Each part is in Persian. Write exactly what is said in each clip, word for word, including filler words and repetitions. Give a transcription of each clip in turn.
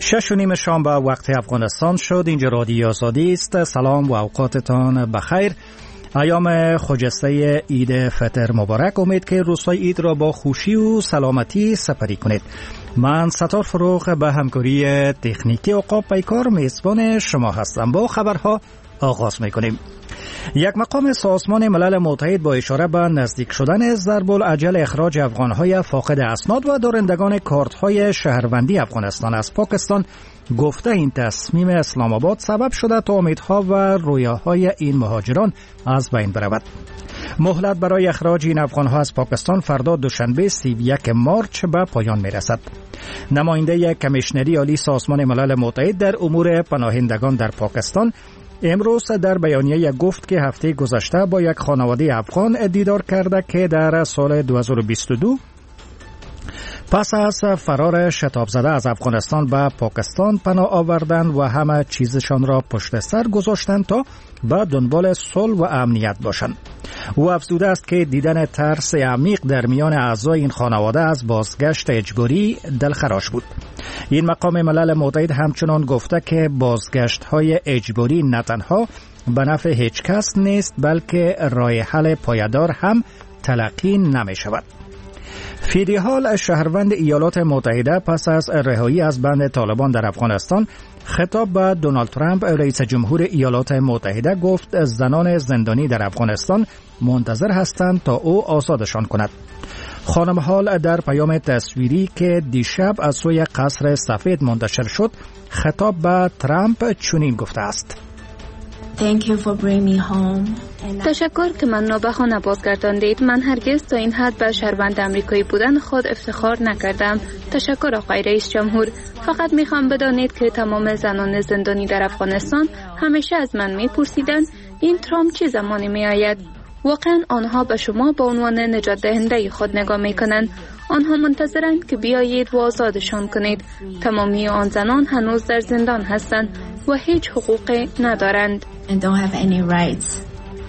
شش و نیم شام به وقت افغانستان شد. اینجا رادیو آزادی است. سلام و اوقاتتان بخیر. ایام خجسته عید فطر مبارک. امید که روزهای عید را با خوشی و سلامتی سپری کنید. من ستار فروغ به همکاری تکنیکی عقاب پیکار میزبان شما هستم. با خبرها آغاز میکنیم. یک مقام سازمان ملل متحد با اشاره به نزدیک شدن ضرب الاجل اخراج افغانهای فاقد اسناد و دارندگان کارت‌های شهروندی افغانستان از پاکستان گفته این تصمیم اسلام آباد سبب شده تا امیدها و رویاهای این مهاجران از بین برود. مهلت برای اخراج این افغانها از پاکستان فردا دوشنبه سی و یک مارچ به پایان میرسد. نماینده کمیشنری عالی سازمان ملل متحد در امور پناهندگان در پاکستان امروز در بیانیه گفت که هفته گذشته با یک خانواده افغان دیدار کرده که در سال دو هزار و بیست و دو پس از فرار شتاب زده از افغانستان به پاکستان پناه آوردند و همه چیزشان را پشت سر گذاشتند تا به دنبال صلح و امنیت باشند. او افزوده است که دیدن ترس عمیق در میان اعضای این خانواده از بازگشت اجباری دلخراش بود. این مقام ملل متحد همچنان گفته که بازگشت‌های اجباری نه تنها به نفع هیچ کس نیست بلکه راه حل پایدار هم تلقی نمی شود. فیدیحال شهروند ایالات متحده پس از رهایی از بند طالبان در افغانستان خطاب به دونالد ترامپ رئیس جمهور ایالات متحده گفت زنان زندانی در افغانستان منتظر هستند تا او آزادشان کند. خانم هال در پیام تصویری که دیشب از سوی قصر سفید منتشر شد خطاب به ترامپ چنین گفته است: Thank you for bringing me home. تشکر که من نابهانه بازگرداندید. من هرگز تا این حد به شهروند امریکایی بودن خود افتخار نکردم. تشکر آقای رئیس جمهور. فقط میخوام بدانید که تمام زنان زندانی در افغانستان همیشه از من میپرسیدن این ترامپ چه زمانی میآید. واقعا آنها به شما به عنوان نجات دهنده خود نگاه میکنند. آنها منتظرند که بیایید و آزادشان کنید. تمامی آن زنان هنوز در زندان هستند و هیچ حقوقی ندارند. And don't have any rights.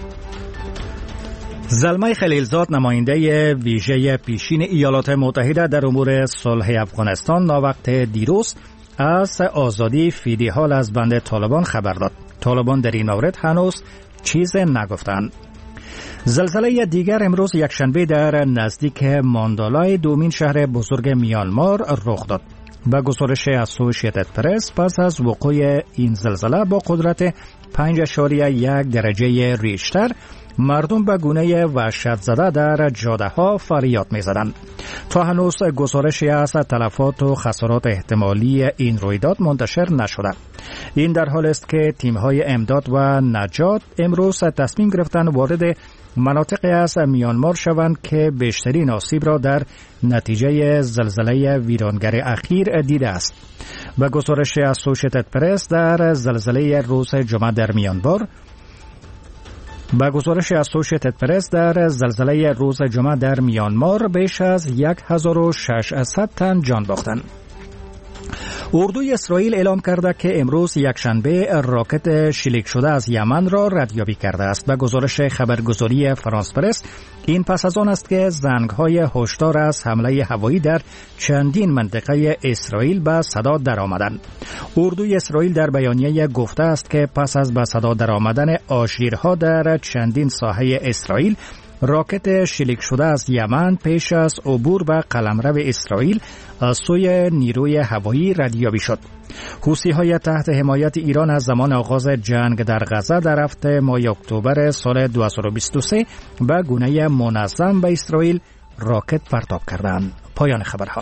زلمه خلیلزاد نماینده ویژه پیشین ایالات متحده در امور صلح افغانستان ناوقت دیروز از آزادی فیدیحال از بند طالبان خبر داد. طالبان در این مورد هنوز چیز نگفتند. زلزله دیگر امروز یکشنبه در نزدیک ماندالای دومین شهر بزرگ میانمار رخ داد. به گزارش اسوسییتد پرس پس از وقوع این زلزله با قدرت پنج اشاریه یک درجه ریشتر مردم به گونه وحشت زده در جاده ها فریاد می زدند. تا هنوز گزارشی از تلفات و خسارات احتمالی این رویداد منتشر نشده. این در حال است که تیم های امداد و نجات امروز تصمیم گرفتند وارد مناطق از میانمار شوند که بیشترین آسیب را در نتیجه زلزله ویرانگر اخیر دیده است. به گزارش اسوسییتد پرس در زلزله روز جمعه در میانمار به گزارش اسوسییتد پرس در زلزله روز جمعه در میانمار بیش از هزار و ششصد تن جان باختند. اردوی اسرائیل اعلام کرده که امروز یکشنبه راکت شلیک شده از یمن را ردیابی کرده است. به گزارش خبرگزاری فرانس پرس این پس از آن است که زنگ‌های هشدار از حمله هوایی در چندین منطقه اسرائیل به صدا درآمدند. اردوی اسرائیل در بیانیه گفته است که پس از به صدا درآمدن آژیرها در چندین ساحه اسرائیل راکت شلیک شده از یمن پیش از عبور به قلمرو اسرائیل از سوی نیروی هوایی ردیابی شد. حوثی‌های تحت حمایت ایران از زمان آغاز جنگ در غزه در هفته ماه اکتبر سال دو هزار و بیست و سه به گونه منظم به اسرائیل راکت پرتاب کردند. پایان خبرها.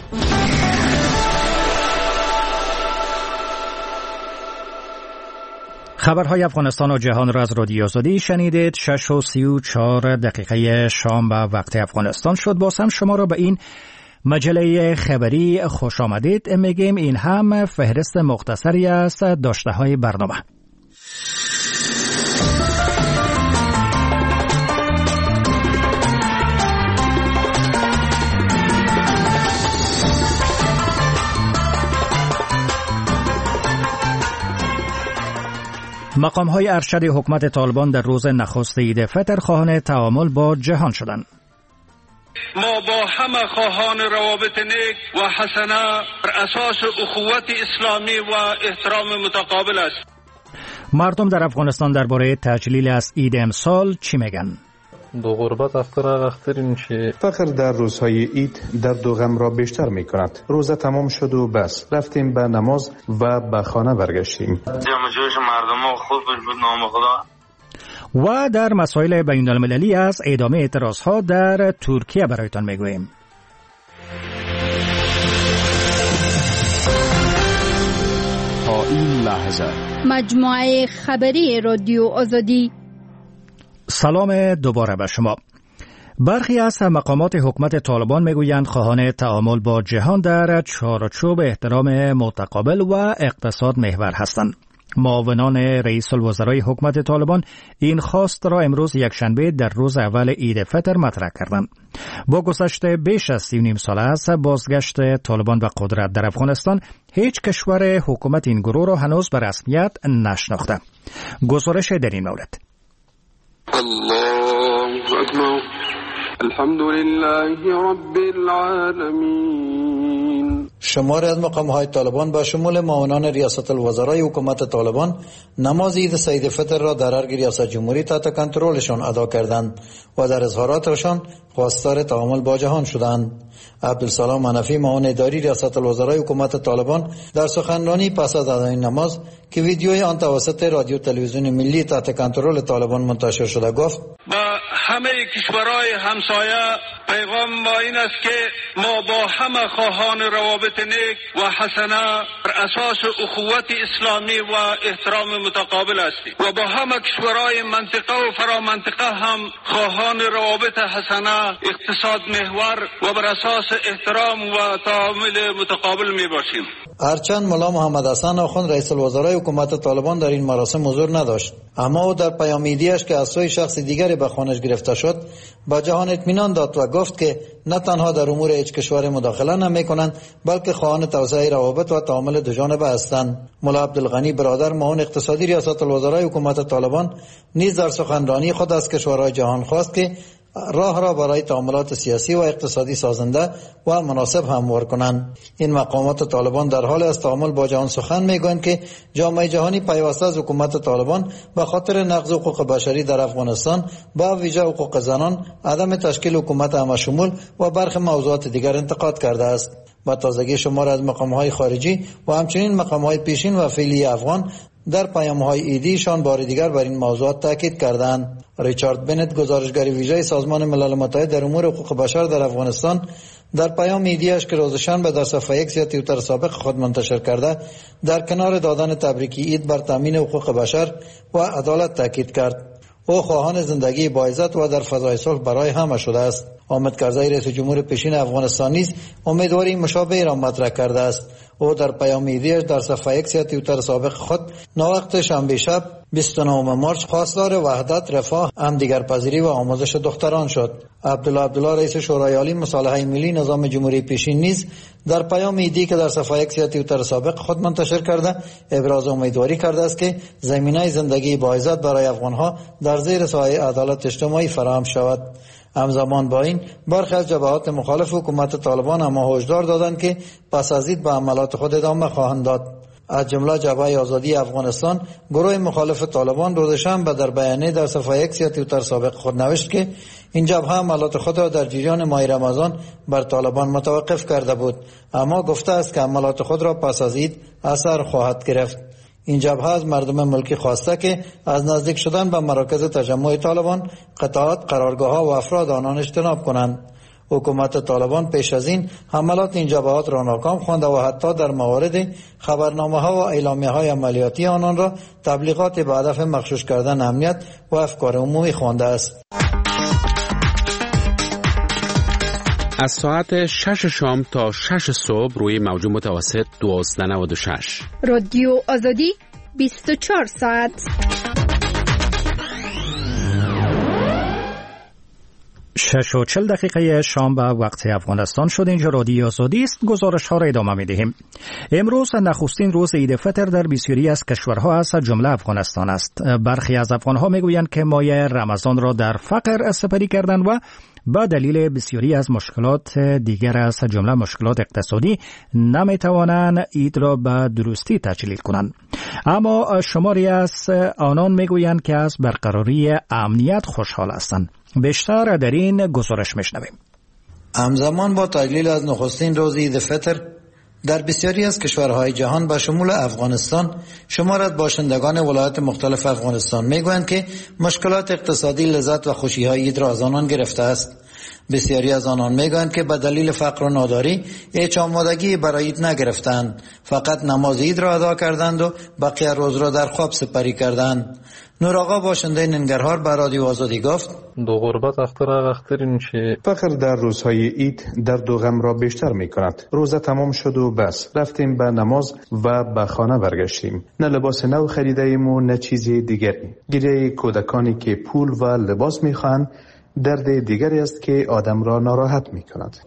خبرهای افغانستان و جهان را از رادیو آزادی شنیدید. شش و سی و چهار دقیقه شام به وقت افغانستان شد. باز هم شما را به این مجله خبری خوش آمدید میگیم. این هم فهرست مختصری است داشته های برنامه. مقام‌های ارشد حکومت طالبان در روز نخست عید فطر خواهان تعامل با جهان شدند. ما با همه خواهان روابط نیک و حسنه بر اساس اخوت اسلامی و احترام متقابل است. مردم در افغانستان درباره تجلیل از عید امسال چی میگن؟ دو غربت افتر اختر میشه. فخر در روزهای عید در دو غم را بیشتر می کند. روزه تمام شد و بس رفتیم به نماز و به خانه برگشتیم. جمع جوش مردم خوب بود نام خدا. و در مسائل بین المللی از ادامه اعتراضها در ترکیه برایتان میگوییم. تا این لحظه مجموعه خبری رادیو آزادی. سلام دوباره به شما. برخی از مقامات حکومت طالبان میگویند خواهان تعامل با جهان در چارچوب احترام متقابل و اقتصاد محور هستند. معاونان رئیس الوزرای حکومت طالبان این خواست را امروز یکشنبه در روز اول عید فطر مطرح کردند. با گذشت بیش از سی و نیم سال از بازگشت طالبان به قدرت در افغانستان، هیچ کشور حکومت این گروه را هنوز به رسمیت نشناخته. گزارش در این مورد. الله اکبر الحمد لله رب العالمین. شماری از مقام‌های طالبان با شمول معاونان ریاست الوزرای حکومت طالبان نماز عید سعید فطر را در ارگ ریاست جمهوری تحت کنترلشان ادا کردند و در اظهاراتشان خواستار تعامل با جهان شدند. عبدالسلام حنفی معاون اداری ریاست الوزرای حکومت طالبان در سخنرانی پس از ادای نماز که ویدیوی آن توسط رادیو تلویزیون ملی تحت کنترل طالبان منتشر شده گفت: با همه کشورهای همسایه پیغام ما این است که ما با همه خواهان روابط نیک و حسنه بر اساس اخوت اسلامی و احترام متقابل هستیم و با همه کشورهای منطقه و فرامنطقه هم خواهان روابط حسنه، اقتصاد محور و بر اساس احترام و تعامل متقابل می باشیم. هرچند ملا محمد حسن آخوند رئیس الوزرای حکومت طالبان در این مراسم حضور نداشت، اما او در پیامیدیش که از سوی شخص دیگری به خانش گرفته شد با جهان اطمینان داد و گفت که نه تنها در امور هیچ کشور مداخله نمی‌کنند بلکه خواهان توسعه روابط و تعامل دوجانبه هستند. ملا عبدالغنی برادر معاون اقتصادی ریاست الوزرای حکومت طالبان نیز در سخنرانی خود از کشورهای جهان خواست که راه را برای تعاملات سیاسی و اقتصادی سازنده و مناسب هموار کنند. این مقامات طالبان در حال از تعامل با جهان سخن میگویند که جامعه جهانی پیوسته از حکومت طالبان به خاطر نقض حقوق بشری در افغانستان، با ویژه حقوق زنان، عدم تشکیل حکومت همشمول و برخی موضوعات دیگر انتقاد کرده است. با تازگی شمار از مقام‌های خارجی و همچنین مقام‌های پیشین و فعلی افغان در پیام‌های ایدیشان بار دیگر بر این موضوعات تاکید کردند. ریچارد بنت، گزارشگر ویژه سازمان ملل متحد در امور حقوق بشر در افغانستان، در پیام ایدیش که روز شنبه در صفحه ایکس یا توییتر سابق خود منتشر کرده، در کنار دادن تبریکی عید بر تامین حقوق بشر و عدالت تاکید کرد. او خواهان زندگی با عزت و در فضای صلح برای همه شده است. حامد کرزی رئیس جمهور پیشین افغانستان نیز امیدواری مشابه را مطرح کرده است. او در پیام ایدیش در صفحه ایکس یا توییتر سابق خود ناوقت شنبه شب بیست و نهم مارس خواستار وحدت، رفاه، همدیگرپذیری و آموزش دختران شد. عبدالله عبدالله رئیس شورای عالی مصالحه ملی نظام جمهوری پیشین نیز در پیام ایدی که در صفحه ایکس یا توییتر سابق خود منتشر کرده ابراز امیدواری کرده است که زمینه زندگی با عزت برای افغانها در زیر سایه عدالت اجتماعی فراهم شود. همزمان با این برخی از جبهات مخالف حکومت طالبان اما هشدار دادند که پس از عید به عملات خود ادامه خواهند داد. از جمله جبهه آزادی افغانستان، گروه مخالف طالبان، روز شنبه در بیانیه در صفحه ایکس یا توییتر سابق خود نوشت که این جبهه عملات خود را در جریان ماه رمضان بر طالبان متوقف کرده بود، اما گفته است که عملات خود را پس از عید اثر خواهد گرفت. این جبهه از مردم ملکی خواسته که از نزدیک شدن به مراکز تجمع طالبان، قطعات، قرارگاه‌ها و افراد آنان اجتناب کنند. حکومت طالبان پیش از این حملات این جبهات را ناکام خوانده و حتی در موارد خبرنامه‌ها و اعلامیه‌های عملیاتی آنان را تبلیغات به هدف مغشوش کردن امنیت و افکار عمومی خوانده است. از ساعت شش شام تا شش صبح روی موج متوسط دویست و نود و شش رادیو آزادی بیست و چهار ساعت. شش و چل دقیقه شام به وقت افغانستان شد. اینجا رادیو آزادی است. گزارش ها را ادامه می دهیم. امروز نخستین روز عید فطر در بسیاری از کشورها از جمله افغانستان است. برخی از افغانها می گویند که ماه رمضان را در فقر سپری کردند و به دلیل بسیاری از مشکلات دیگر از جمله مشکلات اقتصادی نمی توانند عید را به درستی تجلیل کنند. اما شماری از آنان میگویند که از برقراری امنیت خوشحال هستند. بیشتر در این گزارش میشنویم. همزمان با تجلیل از نخستین روز عید فطر در بسیاری از کشورهای جهان به شمول افغانستان شمار از باشندگان ولایات مختلف افغانستان میگویند که مشکلات اقتصادی لذت و خوشی‌های عید را از آنان گرفته است. بسیاری از آنان میگویند که به دلیل فقر و ناداری هیچ آمادگی برای عید نگرفتند، فقط نماز عید را ادا کردند و بقیه روز را در خواب سپری کردند. نور آقا باشنده ننگرهار به رادیو آزادی گفت دو غربت اختر اخترین چه فقر در روزهای عید درد و غم را بیشتر می کند. روزه تمام شد و بس رفتیم به نماز و به خانه برگشتیم. نه لباس نو خریده ایم و نه چیزی دیگری. گریه کودکانی که پول و لباس می خواهند درد دیگری است که آدم را ناراحت می کند.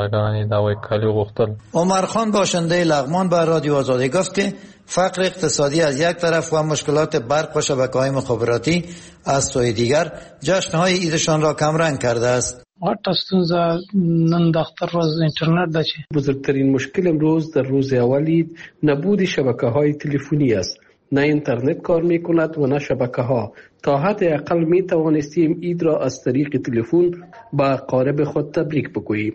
عمر خان باشنده لغمان به رادیو آزادی گفت که فقر اقتصادی از یک طرف و مشکلات برق و شبکه‌های مخابراتی از سوی دیگر جشن‌های عیدشان را کمرنگ کرده است. بزرگترین مشکل امروز در روز اولید نبود شبکه‌های تلفنی است. نه اینترنت کار می کند و نه شبکه ها. تا حد اقل می توانستیم عید را از طریق تلفن با قارب خود تبریک بگوییم.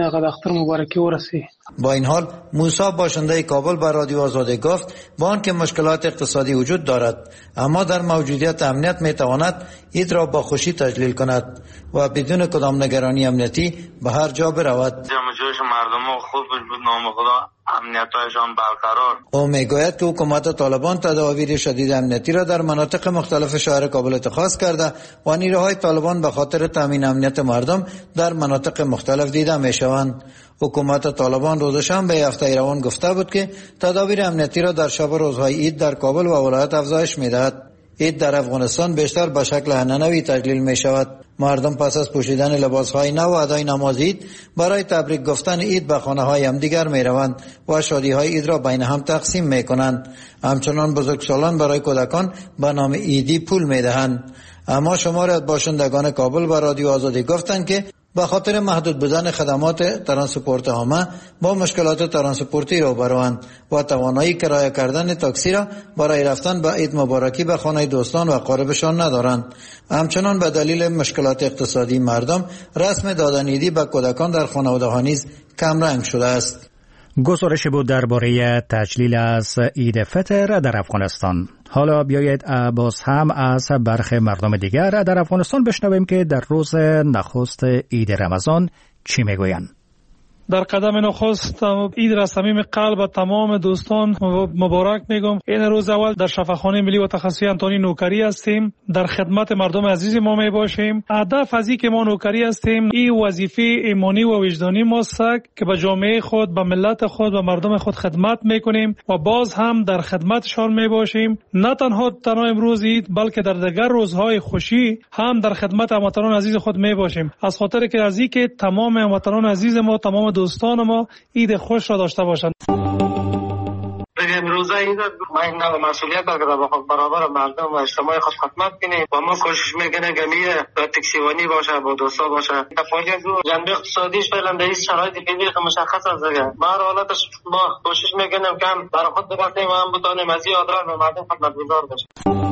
با این حال موسی باشنده کابل به رادیو آزادی گفت با آنکه مشکلات اقتصادی وجود دارد اما در موجودیت امنیت می تواند عید را با خوشی تجلیل کند و بدون کدام نگرانی امنیتی به هر جا برود. جمع جوش مردم خوب بود نام خدا امنیتایشان برقرار. او میگوید که حکومت طالبان تدابیر شدید امنیتی را در مناطق مختلف شهر کابل اتخاذ کرده و نیروهای طالبان به خاطر تامین امنیت مردم در مناطق مختلف دیده میشوند. حکومت طالبان روز شنبه هفته ایروان گفته بود که تدابیر امنیتی را در شب روزهای عید در کابل و ولایت افزایش میدهد. عید در افغانستان بیشتر به شکل حنانوی تجلیل می شود. مردم پس از پوشیدن لباسهای نو و ادای نماز عید برای تبریک گفتن عید به خانه های هم دیگر می روند و شادی های عید را بین هم تقسیم می کنند. همچنان بزرگسالان برای کودکان به نام عیدی پول می دهند. اما شماری از باشندگان کابل به رادیو آزادی گفتند که به خاطر محدود بودن خدمات ترانسپورت عامه با مشکلات ترانسپورتی روبروند و توانایی کرایه کردن تاکسی را برای رفتن به عید مبارکی به خانه دوستان و اقاربشان ندارند. همچنان به دلیل مشکلات اقتصادی مردم رسم دادن عیدی به کودکان در خانواده‌ها نیز کم رنگ شده است. گزارش بود درباره تجلیل از عید فطر در افغانستان. حالا بیایید باز هم از برخی مردم دیگر در افغانستان بشنویم که در روز نخست عید رمضان چی میگویند. در قدم نخست عید را صمیم قلب تمام دوستان مبارک میگم. این روز اول در شفاخانه ملی و تخصصی انتونی نوکری هستیم، در خدمت مردم عزیز ما می باشیم. هدف از این که ما نوکری هستیم این وظیفه ایمانی و وجدانی ماست که به جامعه خود، به ملت خود و مردم خود خدمت میکنیم و باز هم در خدمتشان می باشیم. نه تنها تنها امروز عید بلکه در دیگر روزهای خوشی هم در خدمت هموطنان عزیز خود می باشیم. از خاطر که از این که تمام هموطنان عزیز ما، تمام دوستان ما عید خوش را داشته باشند. امروزه عید ما این نوع مسئولیت داریم که برابر مردم و اجتماع خود خدمت کنیم و ما کوشش میکنیم که میره با تکسیوانی باشه، با دوستا باشه. تفاوتی از جنبه اقتصادیش فعلا در این شرایط فعلی مشخص است دیگه. ما هر حالتش ما کوشش میکنیم که هم برای خود بگردیم و هم بتونیم از این آدرس به مردم خدمتگزار باشیم.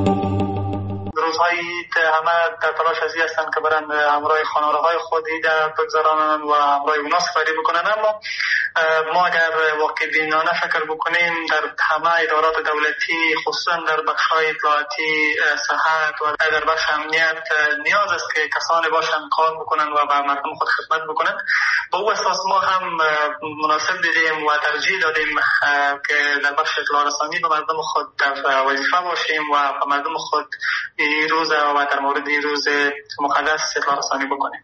روزهای عید همه در تلاش از این هستند که برن همراه خانواده‌های خود عید بگذرانند و همراه اونا سفری بکنن. اما ما اگر واقع بینانه فکر بکنیم در همه ادارات دولتی، خصوصا در بخش‌های اطلاعاتی، صحت و در بخش امنیت نیاز است که کسانی باشند کار بکنن و به مردم خود خدمت بکنن. با او اساس ما هم مناسب دیدیم و ترجیح دادیم که در بخش اطلاع رسانی به مردم خود در وظیفه باشیم و به مردم خود این روز و در مورد این روز مقدس اطلاع رسانی بکنیم.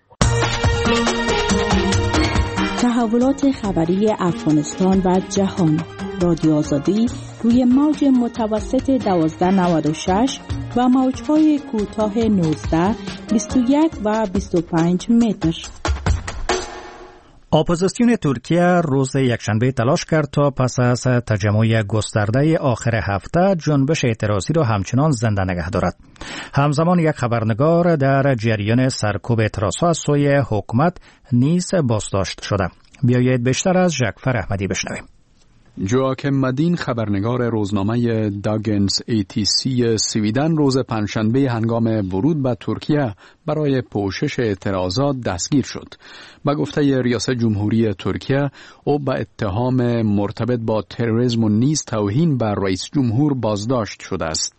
تحولات خبری افغانستان و جهان. رادیو آزادی روی موج متوسط دوازده نود و شش و موج‌های کوتاه نوزده، بیست و یک و بیست و پنج متر. اپوزیسیون ترکیه روز یکشنبه تلاش کرد تا پس از تجمع گسترده آخر هفته جنبش اعتراضی را همچنان زنده نگه دارد. همزمان یک خبرنگار در جریان سرکوب اعتراضها از سوی حکومت نیز بازداشت شده. بیایید بیشتر از ژکفر احمدی بشنویم. جواکم مدین خبرنگار روزنامه داگنز ای تی سی سویدن روز پنجشنبه هنگام ورود به ترکیه برای پوشش اعتراضات دستگیر شد. با گفته ریاست جمهوری ترکیه او به اتهام مرتبط با تروریسم و نیز توهین بر رئیس جمهور بازداشت شده است.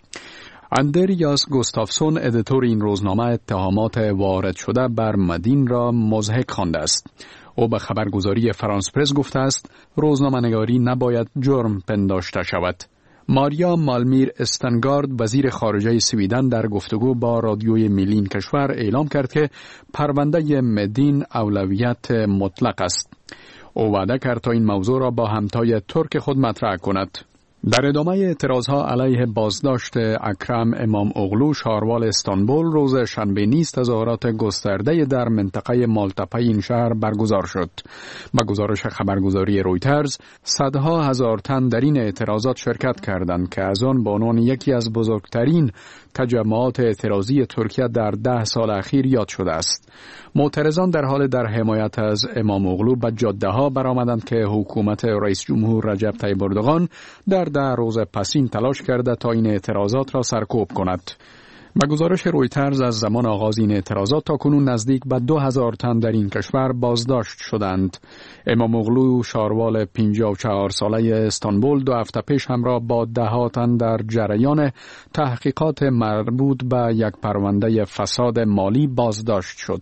اندریاس گوستافسون ادیتور این روزنامه اتهامات وارد شده بر مدین را مضحک خوانده است. او به خبرگزاری فرانس پرس گفته است روزنامه‌نگاری نباید جرم پنداشته شود. ماریا مالمیر استنگارد وزیر خارجه سویدن در گفتگو با رادیوی ملی کشور اعلام کرد که پرونده مدین اولویت مطلق است. او وعده کرد تا این موضوع را با همتای ترک خود مطرح کند. در ادامه اعتراضها علیه بازداشت اکرم امام اغلو شاروال استانبول روز شنبه نیز تظاهرات گسترده در منطقه مالتپه این شهر برگزار شد. با گزارش خبرگزاری رویترز صدها هزار تن در این اعتراضات شرکت کردند که از آن به عنوان یکی از بزرگترین تجمعات اعتراضی ترکیه در ده سال اخیر یاد شده است. معترضان در حال در حمایت از امام اغلو به جاده ها برآمدند که حکومت رئیس جمهور رجب طیب اردوغان در ده روز پسین تلاش کرده تا این اعتراضات را سرکوب کند. با گزارش رویترز از زمان آغاز این اعتراضات تا کنون نزدیک به دو هزار تن در این کشور بازداشت شدند. امام اغلو شاروال پنجاه و چهار ساله استانبول دو هفته پیش همراه با ده ها تن در جریان تحقیقات مربوط به یک پرونده فساد مالی بازداشت شد.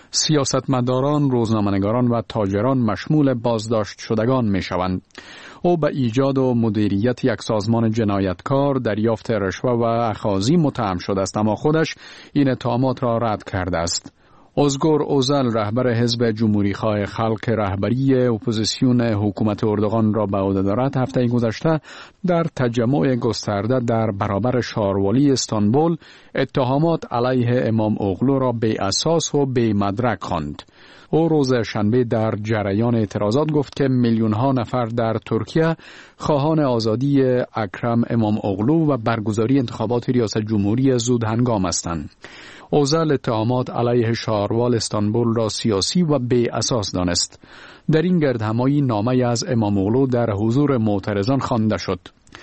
سیاستمداران، روزنامه‌نگاران و تاجران مشمول بازداشت شدگان می شوند. او به ایجاد و مدیریت یک سازمان جنایتکار، دریافت رشوه و اخاذی متهم شده است، اما خودش این اتهامات را رد کرده است. ازگور اوزل رهبر حزب جمهوریخواه خلق رهبری اپوزیسیون حکومت اردوغان را به عهده دارد هفته گذشته در تجمع گسترده در برابر شاروالی استانبول اتهامات علیه امام اغلو را بی اساس و بی مدرک خواند. او روز شنبه در جریان اعتراضات گفت که میلیون ها نفر در ترکیه خواهان آزادی اکرم امام اغلو و برگزاری انتخابات ریاست جمهوری زود هنگام هستند. اوزل اتهامات علیه شاروال استانبول را سیاسی و بی اساس دانست. در این گردهمایی نامه از امام اغلو در حضور معترضان خوانده شد.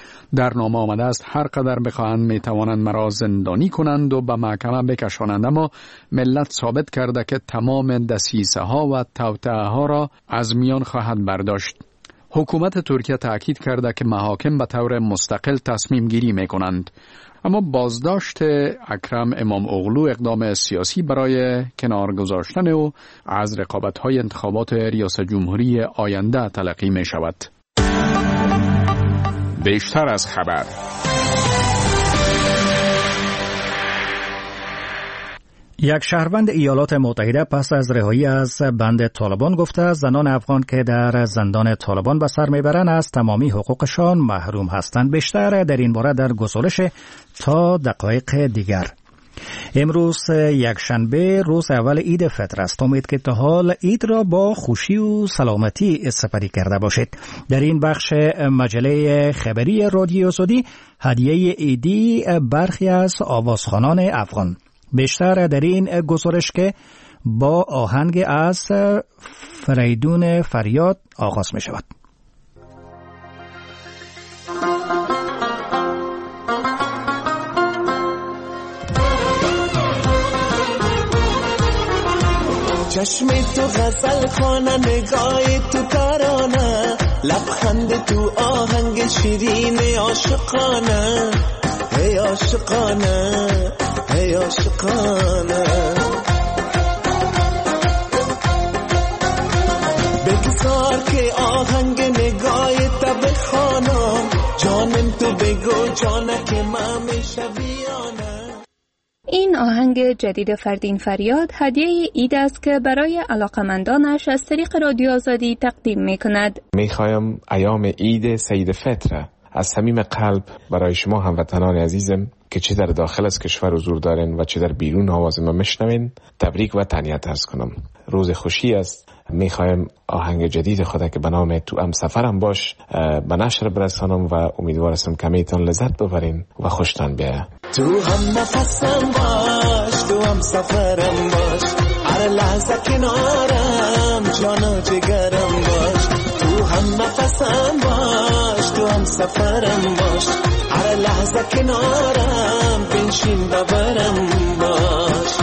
در نامه آمده است هر قدر بخواهند می توانند مرا زندانی کنند و به محکمه بکشانند، اما ملت ثابت کرده که تمام دسیسه ها و توطئه ها را از میان خواهد برداشت. حکومت ترکیه تاکید کرده که محاکم به طور مستقل تصمیم گیری می کنند. اما بازداشت اکرم امام اغلو اقدام سیاسی برای کنار گذاشتن او از رقابت‌های انتخابات ریاست جمهوری آینده تلقی می شود. بیشتر از خبر. یک شهروند ایالات متحده پس از رهایی از بند طالبان گفته زنان افغان که در زندان طالبان به سر میبرند از تمامی حقوقشان محروم هستند. بیشتر در این باره در گزارش تا دقایق دیگر. امروز یک شنبه روز اول عید فطر است. امید که تا حال عید را با خوشی و سلامتی سپری کرده باشید. در این بخش مجله خبری رادیو آزادی هدیه عیدی برخی از آوازخوانان افغان. بیشتر در این گزارش که با آهنگ از فریدون فریاد آغاز می شود. چشم تو غزل خوانه، نگاه تو ترانه، لبخند تو آهنگ شیرین عاشقانه، ای عاشقانه ای عاشقانه. بگذار که آهنگ نگاه تا بخوانم، جانم تو بگو جانه که من میشویانه. این آهنگ جدید فردین فریاد هدیه عید است که برای علاقمندانش از طریق رادیو آزادی تقدیم می کند. می خواهم ایام عید سید فطر از صمیم قلب برای شما هموطنان عزیزم که چه در داخل از کشور حضور دارین و چه در بیرون آواز ما میشنوین تبریک و تهنیت عرض کنم. روز خوشی است. میخوایم آهنگ جدید خود که به نام تو هم سفرم باش به نشر برسانم و امیدوار هستم کمیتان لذت ببرین و خوشتان بیاید. تو هم نفسم باش، تو هم سفرم باش، هر لحظه کنارم جان و جگرم باش. تو هم نفسم باش، تو هم سفرم باش، هر لحظه کنارم بنشین ببرم باش.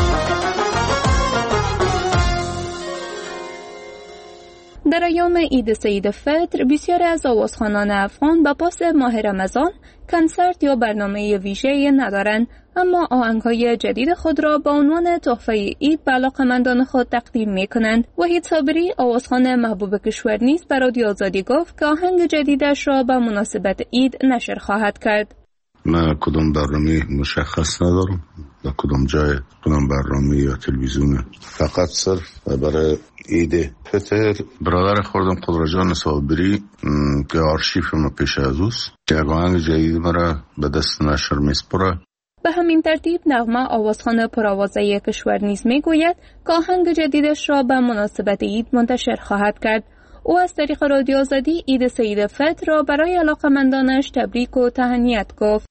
در ایام عید سید فطر بسیاری از آوازخوانان افغان به پاس ماه رمضان کنسرت یا برنامه ویژه‌ای ندارند، اما آهنگ‌های جدید خود را با عنوان تحفه عید به علاقه‌مندان خود تقدیم می‌کنند. وحید صابری آوازخوان محبوب کشور نیز به رادیو آزادی گفت که آهنگ جدیدش را به مناسبت عید نشر خواهد کرد. من کدام برنامه مشخص ندارم، در کدام جای کدام برنامه یا تلویزیون، فقط صرف برای عید فطر برادر خوردم قدرجان صابری که آرشیف ما پیش از اوست که آهنگ جدید مرا به دست نشر میسپره. به همین ترتیب نغمه آوازخوان پرآوازه کشور نیز میگوید که آهنگ جدیدش را به مناسبت عید منتشر خواهد کرد. او از طریق رادیو آزادی عید سید فطر را برای علاقه‌مندانش تبریک و تهنیت گفت.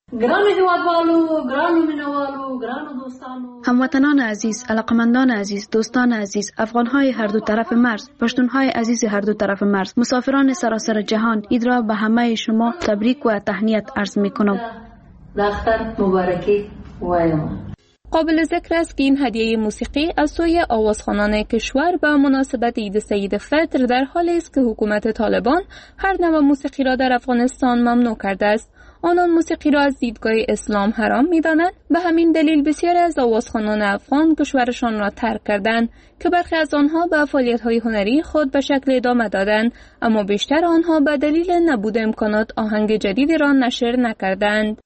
هموطنان عزیز، علاقمندان عزیز، دوستان عزیز، افغانهای هر دو طرف مرز، پشتونهای عزیز هر دو طرف مرز، مسافران سراسر جهان، عید را به همه شما تبریک و تهنیت عرض می کنم. دختر مبارکی وایم. قابل ذکر است که این هدیه موسیقی از سوی آوازخوانان کشور به مناسبت عید سید فطر در حالی است که حکومت طالبان هر نوع موسیقی را در افغانستان ممنوع کرده است. آنان موسیقی را از دیدگاه اسلام حرام می‌دانند. به همین دلیل بسیاری از آوازخوانان افغان کشورشان را ترک کردند که برخی از آنها به فعالیت‌های هنری خود به شکل ادامه دادند، اما بیشتر آنها به دلیل نبود امکانات آهنگ جدیدی را نشر نکردند.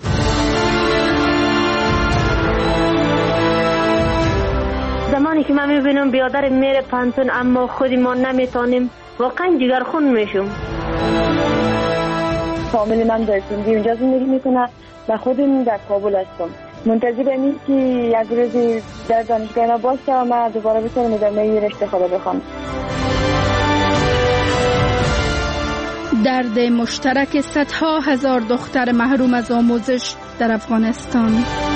زمانی که من میبینم بیادر میره پانتون اما خودی ما نمیتونیم، واقعا جگرخون میشم. فامیل من در سندی اونجا زندگی میکنه و خودم در کابل هستم. منتظرم این که یک روزی در دانشگاه ما باشم و دوباره بتونم ادامه رشته خود بخونم. درد مشترک صدها هزار دختر محروم از آموزش در افغانستان.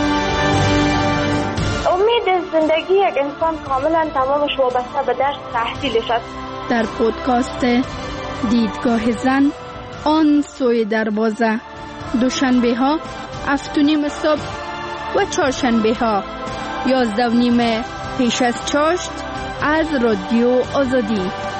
امید زندگی یک انسان کاملا تمامش وابسته به درس تحصیلش است. در پودکاست دیدگاه زن آن سوی دروازه، دوشنبه ها هفت و نیم صبح و چهارشنبه ها یازده و نیم پیش از چاشت از رادیو آزادی.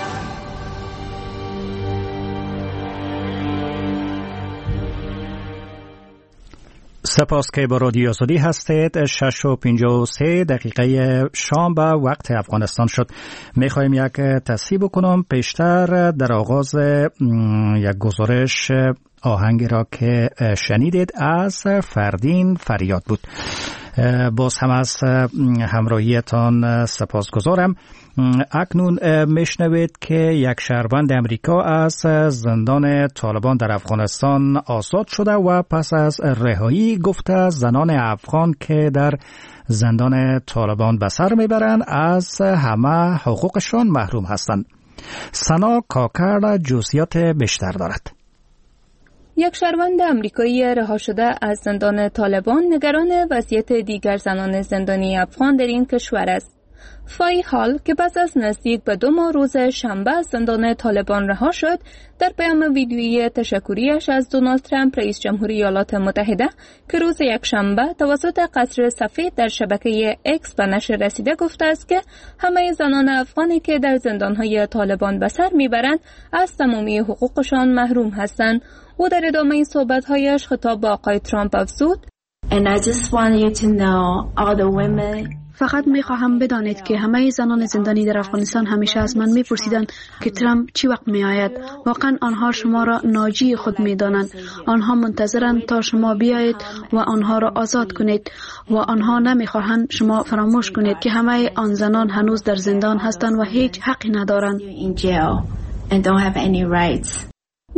سپاس که با رادیو آزادی هستید. شش و پنجاه و سه دقیقه شام به وقت افغانستان شد. میخوایم یک تصحیح بکنم پیشتر در آغاز یک گزارش آهنگی را که شنیدید از فردین فریاد بود. باز هم از همراهیتان سپاسگزارم. اکنون میشنوید که یک شهروند امریکا از زندان طالبان در افغانستان آزاد شده و پس از رهایی گفته زنان افغان که در زندان طالبان به سر میبرند از همه حقوقشان محروم هستند. سنا کاکر جزئیات بیشتر دارد. یک شهروند آمریکایی رها شده از زندان طالبان نگران وضعیت دیگر زنان زندانی افغان در این کشور است. فای هال که پس از نزدیک به دو ماه روز شنبه از زندان طالبان رها شد، در پیام ویدیویی تشکریش از دونالد ترامپ رئیس جمهوری ایالات متحده که روز یک شنبه توسط قصر سفید در شبکه اکس به نشر رسیده گفته است که همه زنان افغانی که در زندانهای طالبان به سر میبرند از تمامی حقوقشان محروم هستند. او در ادامه صحبت‌هایش خطاب به آقای ترامپ افزود: And I just want you to know all the women فقط میخواهم بدانید که همه زنان زندانی در افغانستان همیشه از من میپرسیدند که ترامپ چی وقت میآید. واقعا آنها شما را ناجی خود میدانند. آنها منتظرند تا شما بیایید و آنها را آزاد کنید و آنها نمیخواهند شما فراموش کنید که همه آن زنان هنوز در زندان هستند و هیچ حقی ندارند. به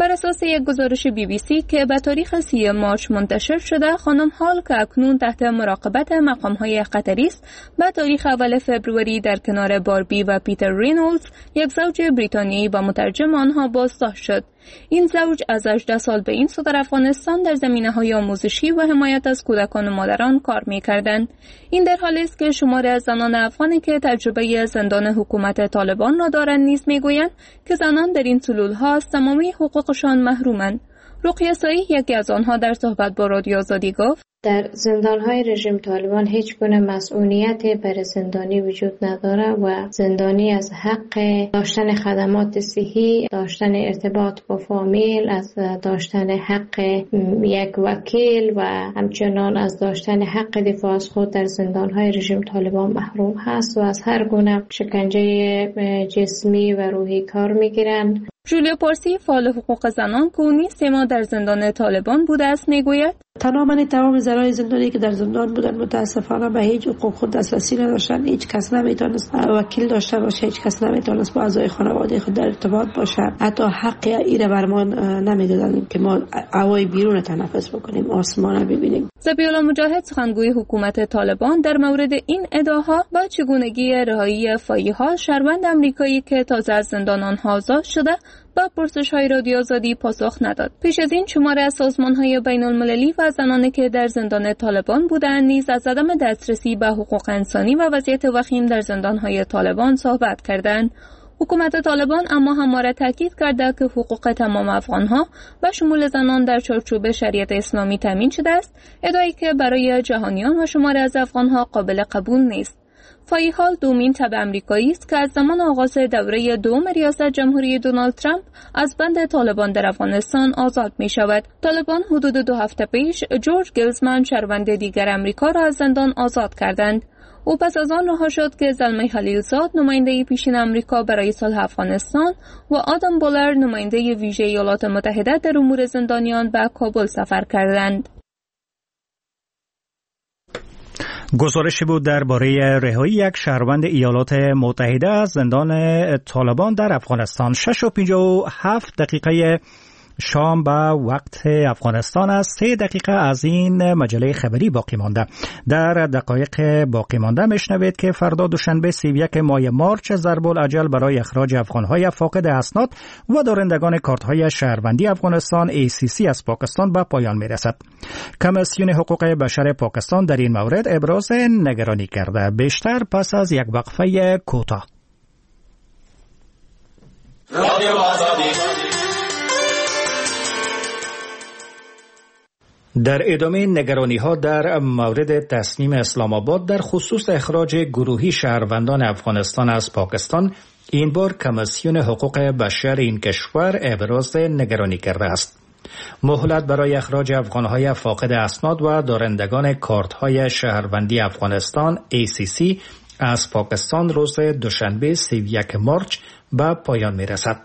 بر اساس یک گزارش بی بی سی که به تاریخ سی مارچ منتشر شده، خانم هال که اکنون تحت مراقبت مقام‌های قطری است، به تاریخ اول فوریه در کنار باربی و پیتر رینولدز، یک زوج بریتانیایی با مترجم آنها بازداشت شد. این زوج از هجده سال به این سو در افغانستان در زمینه‌های آموزشی و حمایت از کودکان و مادران کار می‌کردند. این در حالی است که شماری از زنان افغانی که تجربه زندان حکومت طالبان را دارند نیز می‌گویند که زنان در این سلول‌ها از تمامی حقوقشان محرومند. رقیه سایی یکی از آنها در صحبت با رادیو آزادی گفت: در زندان‌های رژیم طالبان هیچ گونه مسئولیتی برای زندانی وجود نداره و زندانی از حق داشتن خدمات صحی، داشتن ارتباط با فامیل، از داشتن حق یک وکیل و همچنان از داشتن حق دفاع از خود در زندان‌های رژیم طالبان محروم هست و از هر گونه شکنجه جسمی و روحی کار می‌گیرند. جولیا پارسی، فعال حقوق زنان که او سه ماه در زندان طالبان بوده است، میگوید: تماما تمام زنان زندانی که در زندان بودن متاسفانه به هیچ حقوق خود دسترسی نداشتن. هیچ کس نمیتونست وکیل داشته باشه، هیچ کس نمیتونست با اعضای خانواده خود در ارتباط باشه. حتی حق ایره بر ما نمیدادن که ما هوای بیرون تنفس بکنیم، آسمان ببینیم. ذبیح‌الله مجاهد، سخنگوی حکومت طالبان، در مورد این ادعاها با چگونگی رهایی فایی‌ها شهروند آمریکایی که تازه از زندان آنها آزاد شده با پرسش‌های رادیو آزادی پاسخ نداد. پیش از این شماره از سازمان‌های بین‌المللی و زنانی که در زندان طالبان بودند نیز از عدم دسترسی به حقوق انسانی و وضعیت وخیم در زندان‌های طالبان صحبت کردند. حکومت طالبان اما همواره تاکید کرده که حقوق تمام افغان‌ها و شمول زنان در چارچوب شریعت اسلامی تامین شده است، ادعایی که برای جهانیان و شماره از افغان‌ها قابل قبول نیست. فایی‌هال دومین تبع امریکایی است که از زمان آغاز دوره دوم ریاست جمهوری دونالد ترامپ از بند طالبان در افغانستان آزاد می شود. طالبان حدود دو هفته پیش جورج گلزمن، شهروند دیگر امریکا، را از زندان آزاد کردند. او پس از آن رها شد که زلمه خلیلزاد، نماینده پیشین امریکا برای صلح افغانستان، و آدم بولر، نماینده ویژه ایالات متحده در امور زندانیان، به کابل سفر کردند. گزارشی بود درباره رهایی یک شهروند ایالات متحده از زندان طالبان در افغانستان. شش و پنجاه و هفت دقیقه شام به وقت افغانستان است. سه دقیقه از این مجله خبری باقی مانده. در دقایق باقی مانده میشنوید که فردا دوشنبه سی و یک ماه مارچ ضرب الاجل برای اخراج افغانهای فاقد اسناد و دارندگان کارت‌های شهروندی افغانستان ای سی سی از پاکستان به پایان میرسد. کمیسیون حقوق بشر پاکستان در این مورد ابراز نگرانی کرده. بیشتر پس از یک وقفه کوتاه. در ادامه نگرانی‌ها در مورد تصمیم اسلام آباد در خصوص اخراج گروهی شهروندان افغانستان از پاکستان، این بار کمیسیون حقوق بشر این کشور ابراز نگرانی کرده است. مهلت برای اخراج افغان‌های فاقد اسناد و دارندگان کارت‌های شهروندی افغانستان ای سی سی از پاکستان روز دوشنبه سی و یک مارچ به پایان می‌رسد.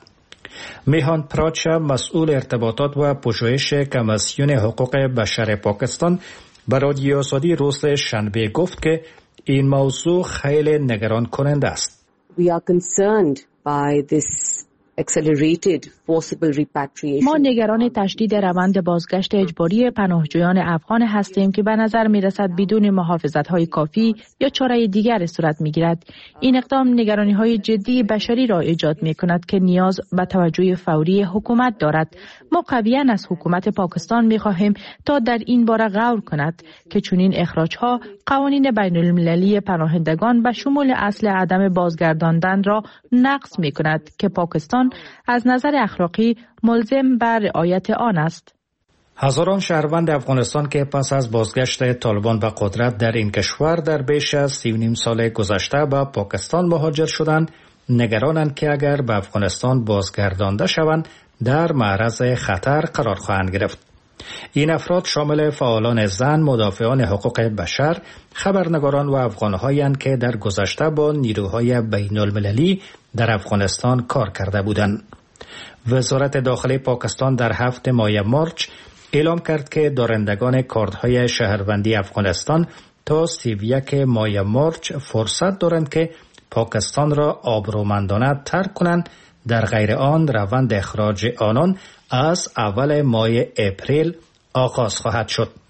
میهان پراچ، مسئول ارتباطات و پژوهش کمیسیون حقوق بشر پاکستان، به رادیو آزادی روز شنبه گفت که این موضوع خیلی نگران کننده است. We are concerned by this accelerated forcible repatriation. ما نگران تشدید روند بازگشت اجباری پناهجویان افغان هستیم که به نظر می رسد بدون محافظت‌های کافی یا چاره دیگر صورت می گیرد. این اقدام نگرانی‌های جدی بشری را ایجاد می کند که نیاز به توجه فوری حکومت دارد. ما قویاً از حکومت پاکستان می خواهیم تا در این باره غور کند که چنین اخراج‌ها قوانین بین‌المللی پناهندگان به شمول اصل عدم بازگرداندن را نقض می کند که پاکستان از نظر اخلاقی ملزم بر رعایت آن است. هزاران شهروند افغانستان که پس از بازگشت طالبان به قدرت در این کشور در بیش از سی و نیم سال گذشته به پاکستان مهاجر شدند، نگرانند که اگر به افغانستان بازگردانده شوند در معرض خطر قرار خواهند گرفت. این افراد شامل فعالان زن، مدافعان حقوق بشر، خبرنگاران و افغان‌هایند که در گذشته با نیروهای بین‌المللی در افغانستان کار کرده بودند. وزارت داخلی پاکستان در هفت ماه مارچ اعلام کرد که دارندگان کارت‌های شهروندی افغانستان تا سی و یک ماه مارچ فرصت دارند که پاکستان را آبرومندانه ترک کنند، در غیر آن روند اخراج آنان از اول ماه اپریل آغاز خواهد شد.